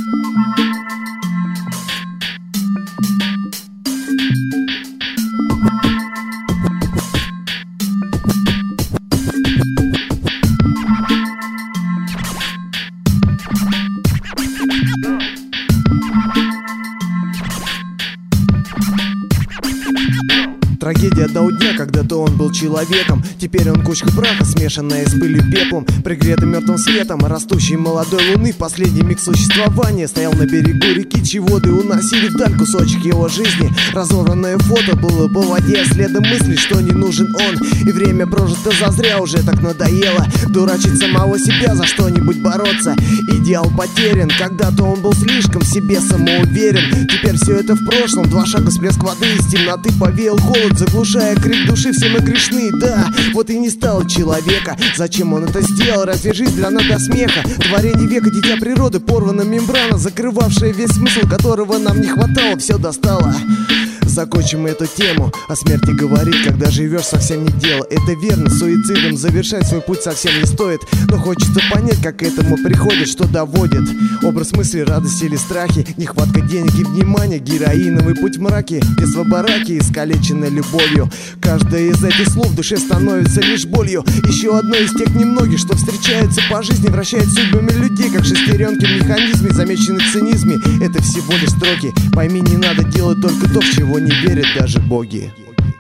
Трагедия одного дня, когда-то он был человеком. Теперь он кучка праха, смешанная с пылью пеплом, пригретым мертвым светом растущей молодой луны. В последний миг существования стоял на берегу реки, чьи воды уносили вдаль кусочек его жизни. Разорванное фото было по воде, следом мысли, что не нужен он. И время прожито зазря, уже так надоело дурачить самого себя, за что-нибудь бороться. Идеал потерян, когда-то он был слишком в себе самоуверен. Теперь все это в прошлом, два шага всплеск воды, из темноты повеял холод, заглушая крик души, все мы грешны, да. Вот и не стало человека. Зачем он это сделал? Разве жизнь дана до смеха? Творение века, дитя природы, порвана мембрана, закрывавшая весь смысл, которого нам не хватало, все достало. Закончим эту тему. О смерти говорить, когда живешь, совсем не дело. Это верно, суицидом завершать свой путь совсем не стоит. Но хочется понять, как к этому приходит, что доводит. Образ мысли, радости или страхи, нехватка денег и внимания, героиновый путь в мраке, детство бараки, искалеченной любовью. Каждое из этих слов в душе становится лишь болью. Еще одно из тех немногих, что встречаются по жизни, вращает судьбами людей, как шестеренки в механизме, замечены в цинизме. Это всего лишь строки. Пойми, не надо делать только то, в чего не верят даже боги.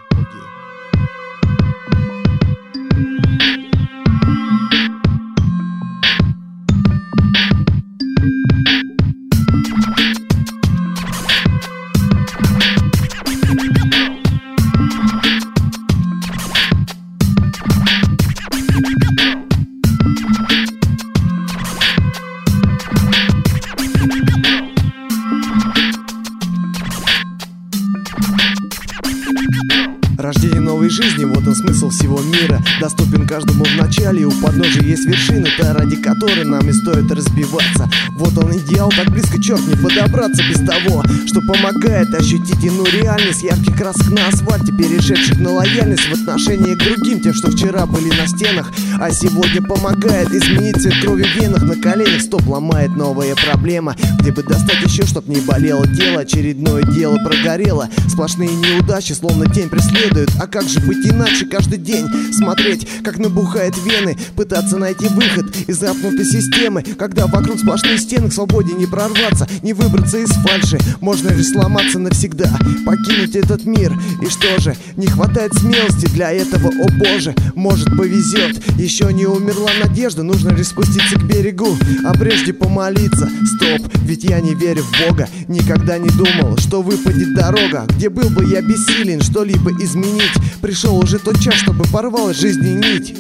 Рождение новой жизни, вот он смысл всего мира. Доступен каждому в начале, и у подножия есть вершина, та, ради которой нам и стоит разбиваться. Вот он идеал, так близко, черт, не подобраться без того, что помогает ощутить иную реальность, ярких красок на асфальте, перешедших на лояльность в отношении к другим, тем, что вчера были на стенах, а сегодня помогает изменить цвет крови в венах, на коленях. Стоп, ломает новая проблема, где бы достать еще, чтоб не болело тело. Очередное дело прогорело, сплошные неудачи, словно тень преследует. А как же быть иначе? Каждый день смотреть, как набухает вены, пытаться найти выход из замкнутой системы, когда вокруг сплошные стены, к свободе не прорваться, не выбраться из фальши. Можно лишь сломаться навсегда, покинуть этот мир. И что же, не хватает смелости для этого, о боже. Может, повезет, еще не умерла надежда, нужно лишь спуститься к берегу, а прежде помолиться. Стоп, ведь я не верю в Бога, никогда не думал, что выпадет дорога, где был бы я бессилен что-либо изменить. Пришел уже тот час, чтобы порвалась жизни нить.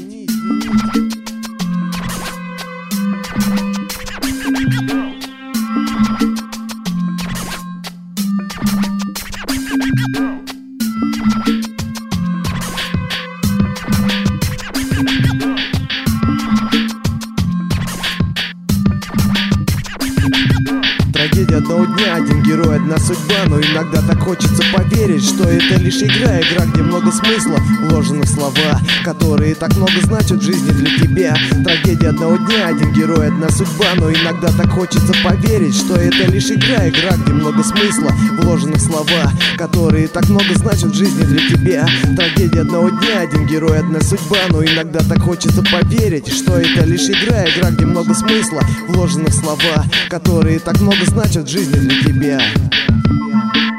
Трагедия одного дня, один герой, одна судьба. Но иногда так хочется поверить, что это лишь игра, где много смысла вложено в слова, которые так много значат в жизни для тебя. Трагедия одного дня, один герой, одна судьба. Но иногда так хочется поверить, что это лишь игра, где много смысла вложено в слова, которые так много значат в жизни для тебя. Трагедия одного дня, один герой, одна судьба. Но иногда так хочется поверить, что это лишь игра, где много смысла вложено в слова, которые так много значат в жизни для тебя.